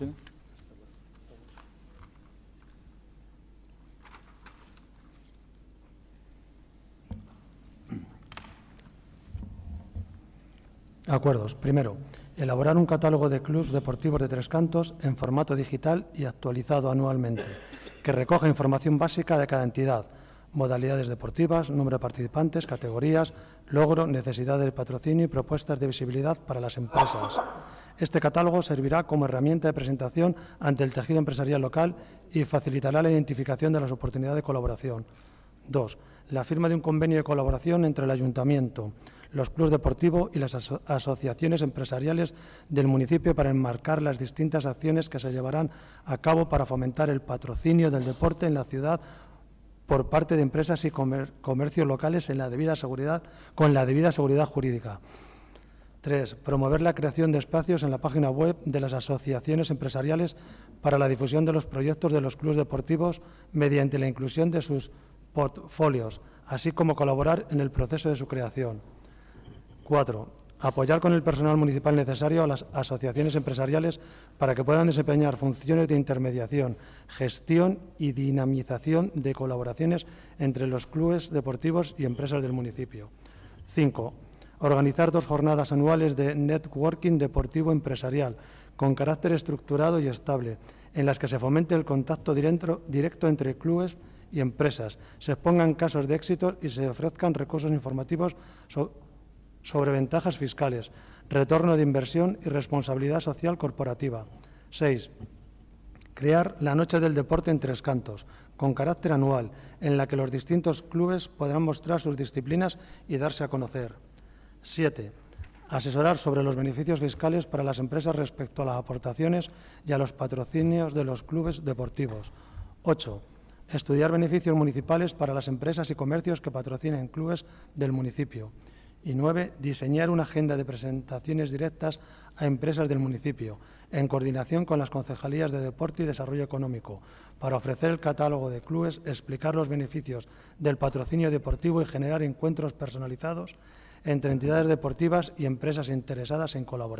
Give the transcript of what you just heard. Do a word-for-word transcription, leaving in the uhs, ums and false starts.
Martínez. Acuerdos. Primero, elaborar un catálogo de clubes deportivos de Tres Cantos en formato digital y actualizado anualmente, que recoja información básica de cada entidad, modalidades deportivas, número de participantes, categorías, logro, necesidad de patrocinio y propuestas de visibilidad para las empresas. Este catálogo servirá como herramienta de presentación ante el tejido empresarial local y facilitará la identificación de las oportunidades de colaboración. Dos, la firma de un convenio de colaboración entre el Ayuntamiento, los clubes deportivos y las aso asociaciones empresariales del municipio para enmarcar las distintas acciones que se llevarán a cabo para fomentar el patrocinio del deporte en la ciudad por parte de empresas y comer comercios locales en la debida seguridad, con la debida seguridad jurídica. Tres, promover la creación de espacios en la página web de las asociaciones empresariales para la difusión de los proyectos de los clubes deportivos mediante la inclusión de sus portfolios, así como colaborar en el proceso de su creación. Cuatro, apoyar con el personal municipal necesario a las asociaciones empresariales para que puedan desempeñar funciones de intermediación, gestión y dinamización de colaboraciones entre los clubes deportivos y empresas del municipio. Cinco, organizar dos jornadas anuales de networking deportivo empresarial con carácter estructurado y estable, en las que se fomente el contacto directo, directo entre clubes y empresas, se expongan casos de éxito y se ofrezcan recursos informativos sobre sobre ventajas fiscales, retorno de inversión y responsabilidad social corporativa. Seis. Crear la Noche del Deporte en Tres Cantos, con carácter anual, en la que los distintos clubes podrán mostrar sus disciplinas y darse a conocer. Siete. Asesorar sobre los beneficios fiscales para las empresas respecto a las aportaciones y a los patrocinios de los clubes deportivos. Ocho. Estudiar beneficios municipales para las empresas y comercios que patrocinen clubes del municipio. Y nueve, diseñar una agenda de presentaciones directas a empresas del municipio, en coordinación con las concejalías de Deporte y Desarrollo Económico, para ofrecer el catálogo de clubes, explicar los beneficios del patrocinio deportivo y generar encuentros personalizados entre entidades deportivas y empresas interesadas en colaborar.